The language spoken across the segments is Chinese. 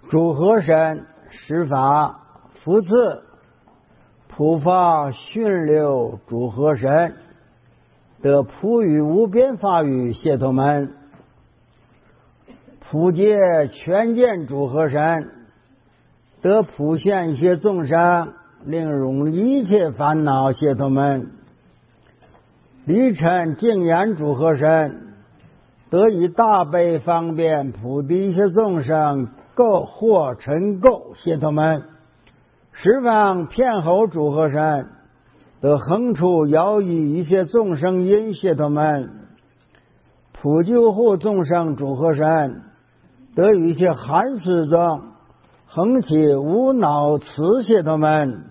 诸河神施法福赐，普法训流诸河神，得普语无边法语解脱门，普界全见诸河神，得普现一切众生，令容一切烦恼解脱门，离尘净言诸河神，得以大悲方便普地一切众生垢或尘垢解脱门，十方遍后诸河神，得横处摇移一切众生因解脱门，普救护众生诸河神，得一切寒湿中横起无脑慈解脱门，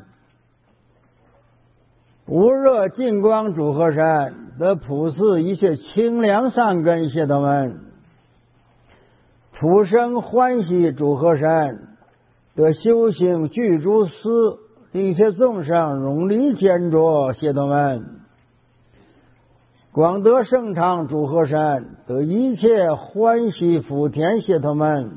无热净光诸河神，得普施一切清凉善根解脱门，普生欢喜诸河神，得修行具诸师一切众生容离坚着解脱门，广德圣常诸河神，得一切欢喜福田解脱门，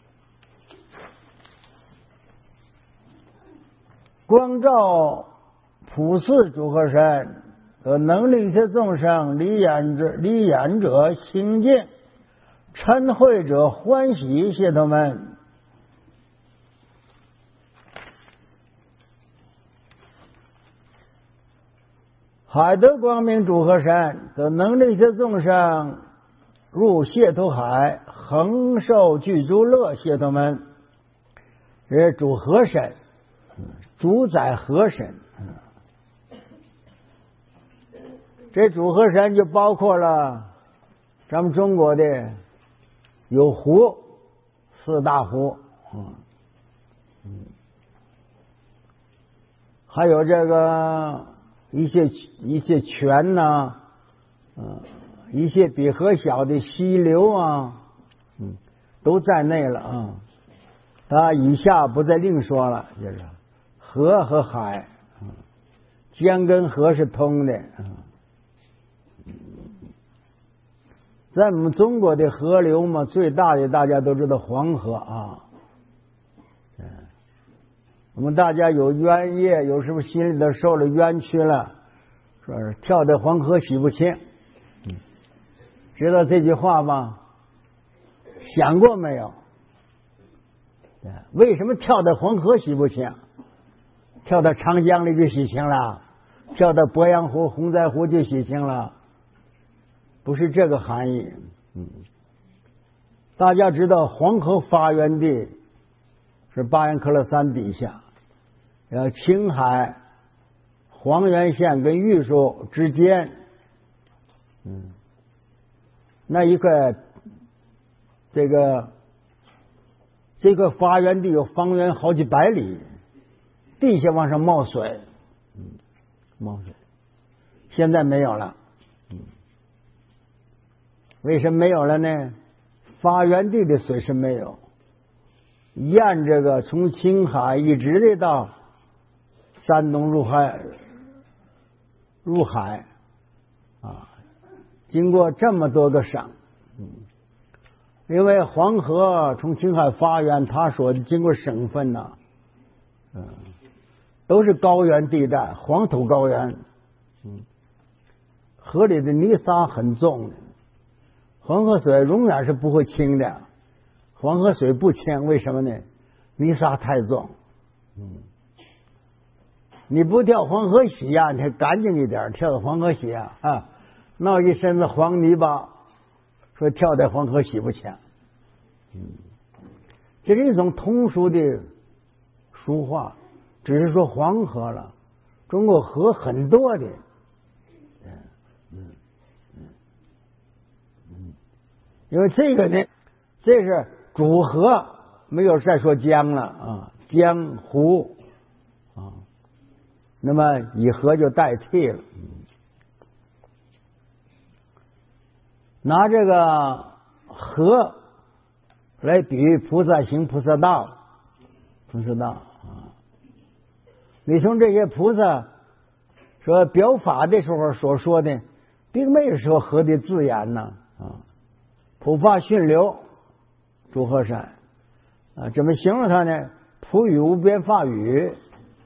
光照普世诸河神，得能令一切众生离眼者清净，嗔恚者欢喜解脱门，海德光明诸河神，得能令一切众生入解脱海，恒受具足乐解脱门。这是主河神，主宰河神。这主河神就包括了咱们中国的有湖，四大湖，还有这个一些泉呐，一些比河小的溪流啊，都在内了啊。它以下不再另说了，就是河和海，江跟河是通的。在我们中国的河流嘛，最大的大家都知道黄河啊。我们大家有冤业，有时候心里头受了冤屈了，说是跳在黄河洗不清。知道这句话吗？想过没有？为什么跳到黄河洗不清？跳到长江里就洗清了，跳到鄱阳湖、洪灾湖就洗清了，不是这个含义。大家知道黄河发源地是巴彦淖勒山底下，青海黄原县跟玉树之间，那一块这个发源地有方圆好几百里，地下往上冒水，冒水，现在没有了。为什么没有了呢？发源地的水是没有，沿这个从青海一直的到山东入海啊，经过这么多个省，因为黄河从青海发源，它所经过省份呢，都是高原地带，黄土高原，河里的泥沙很重的，黄河水永远是不会清的，黄河水不清，为什么呢？泥沙太重。你不跳黄河洗呀，你还干净一点，跳到黄河洗呀，闹一身子黄泥巴，说跳在黄河洗不清。这是一种通俗的俗话，只是说黄河了，中国河很多的。因为这个呢，这是主河，没有再说江了啊，江湖啊，那么以河就代替了。拿这个河来比喻菩萨行菩萨道，菩萨道啊，你从这些菩萨说表法的时候所说的，并没有说河的字眼呢啊。普法训流诸河神， 啊，怎么形容它呢？普语无边法语，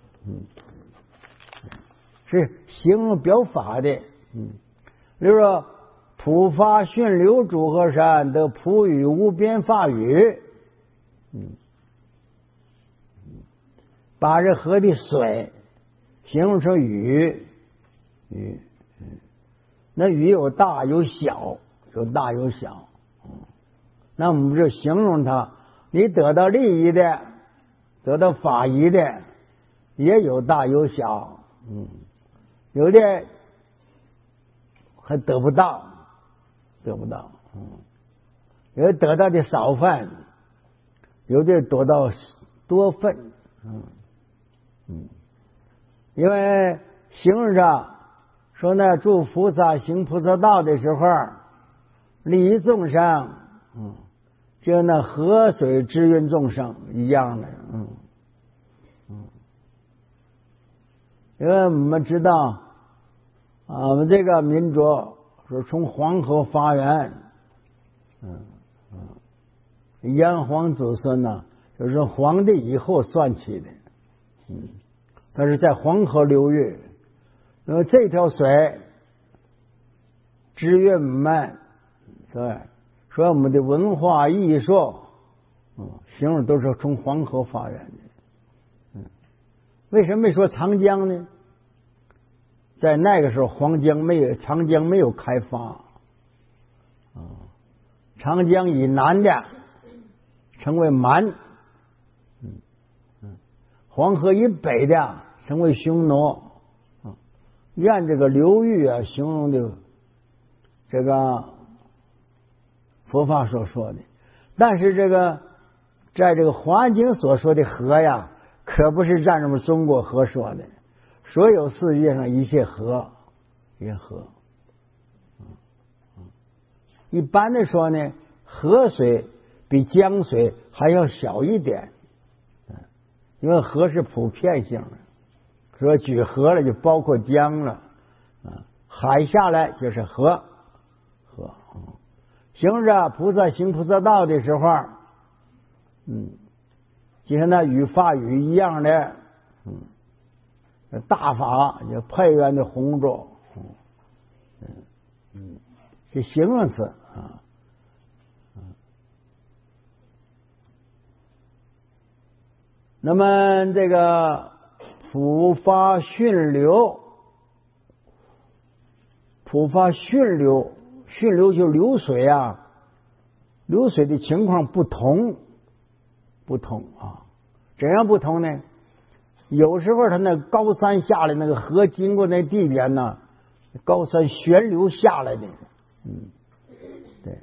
是形容表法的，比如说普发顺流诸河山得普语无边法语，把这河的水形容成雨，那雨有大有小，有大有小，那我们就形容它，你得到利益的，得到法益的，也有大有小，有的还得不到，有的得到的少份，有的得到多份，因为形容上说呢，诸菩萨行菩萨道的时候，利益众生，就那河水滋润众生一样的，因为我们知道，我们这个民族是从黄河发源，炎黄子孙呢，就是黄帝以后算起的，它是在黄河流域，那么这条水滋润我们，对，所以我们的文化艺术，形容都是从黄河发源的。为什么没说长江呢？在那个时候，长江没有开发，长江以南的称为蛮，黄河以北的称为匈奴。按这个流域形容的这个佛法所说的，但是这个在这个华经所说的河呀，可不是按我们中国河说的，所有世界上一切河也河。一般的说呢，河水比江水还要小一点，因为河是普遍性的，说举河了就包括江了，海下来就是河。行着菩萨行菩萨道的时候，就像那与法语一样的，大法就配元的红浊，是形容词啊。那么这个普发顺流，顺流就流水啊，流水的情况不同啊，怎样不同呢？有时候它那高山下来，那个河经过那地点呢，高山旋流下来的，对，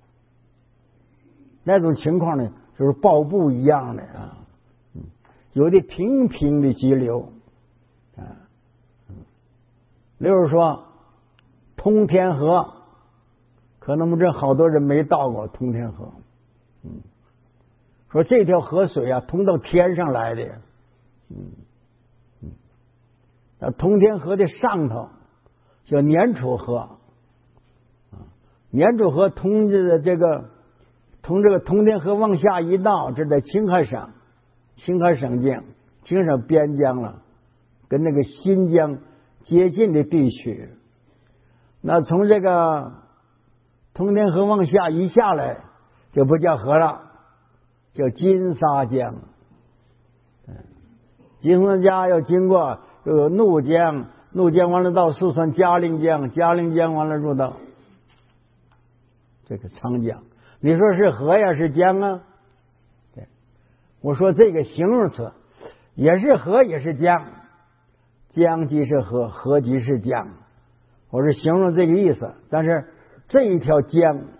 那种情况呢，就是瀑布一样的啊，有的平的急流，例如说通天河，可能我们这好多人没到过通天河，说这条河水啊，通到天上来的，通天河的上头叫年楚河，年楚河通这个通天河往下一道，这在青海省境，青海省边疆了，跟那个新疆接近的地区。那从这个通天河往下一下来，就不叫河了，叫金沙江。金沙江要经过又有怒江，怒江完了到四川嘉陵江，嘉陵江完了入到这个长江。你说是河呀是江啊？对，我说这个形容词也是河也是江，江即是河，河即是江，我是形容这个意思。但是这一条江